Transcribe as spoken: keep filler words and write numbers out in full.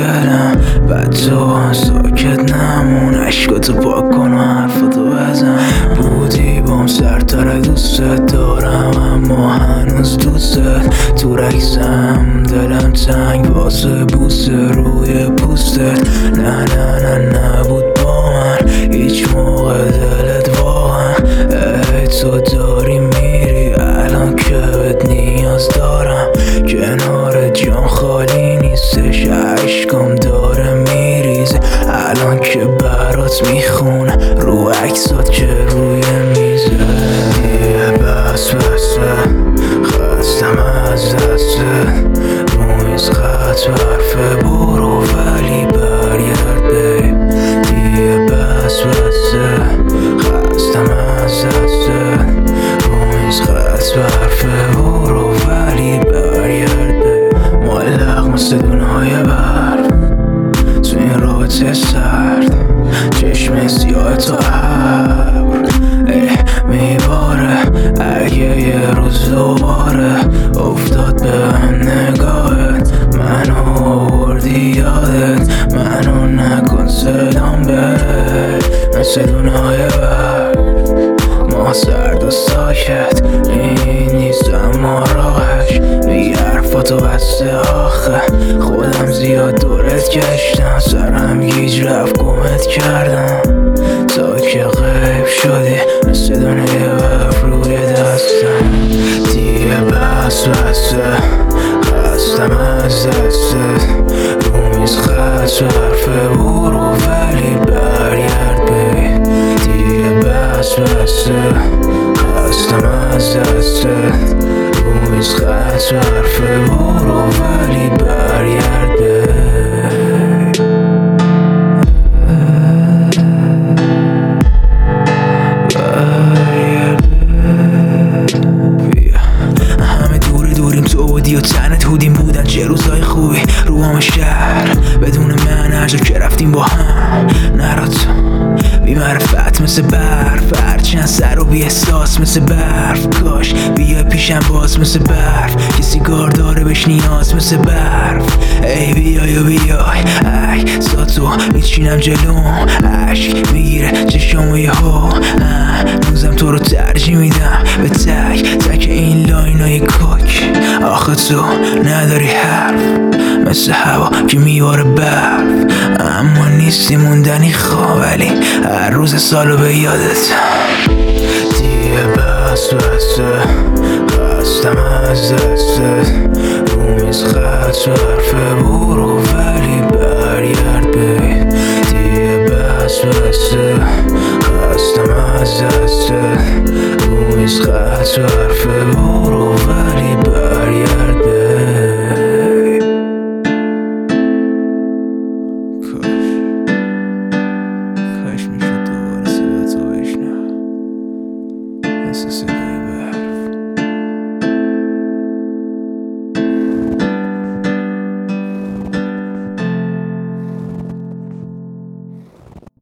دلم بعد تو ساکت نمون، عشقاتو پاک کن و حرفاتو بزن. بودی بام سرتر دوستت دارم اما هنوز دوستت تو رکسم، دلم تنگ واسه بوسه روی پوستت. نه نه نه نبود با من هیچ موقع دلت واقعا. ای تو داری میری الان که بهت نیاز دارم، کنار جام خالی نیستش، عشقم داره میریزه الان که برات میخونه رو عکسات که روی میزه. دیگه بس بسه خستم از دسته، رو میز خط برفه برو ولی برگرد بی. دیگه بس بسه خستم از دسته، رو میز خط برفه برو ولی برگرد بی. معلق مثل دونهای برف تو این رابطه سرد، چشم سیاه تو ابر میباره. اگه یه روز دوباره افتاد به هم نگاهت، منو آوردی یادت، منو نکن صدام بهت مثل دونهای برف. ما سرد و ساکت این نیست اما راهش، میگه حرفاتو بسته آخه خودم زیاد دورت گشتم، سرم گیج رفت گمت کردم تا که غیب شدی مثل دنیای برف روی دستم. دیگه بس بسته خستم از دستت، رو میز خط برفه برو ولی برگرد بی. دیگه بس بسته خستم از دستت، رو میز خط برفه برو ولی برگرد بی. همه دوری دوریم تو بودی و تنت هودیم بودن چه روزای خوبی رو همه شهر، بدون من هر جا که رفتیم با هم. نرات بی معرفت مثل برف، هرچند سر و بی احساس مثل برف. کاش بیای پیشم باز مثل برف، که سیگار داره بهش نیاز مثل برف. ای بیای و بیای ای ساتو میچینم جلوم، عشق میگیره چشام یهو، هنوزم تو رو ترجیح میدم به تک تک این لاینای کوک. آخه تو نداری حرف مثل هوا که میواره برف، اما نیستی موندنی خواه ولی هر روز سالو به یادت. دیگه بس بسته خستم از دستت، رو میز خط برفه برو ولی برگرد بی. دیگه بس بسته خستم از دستت، رو میز خط برفه برو ولی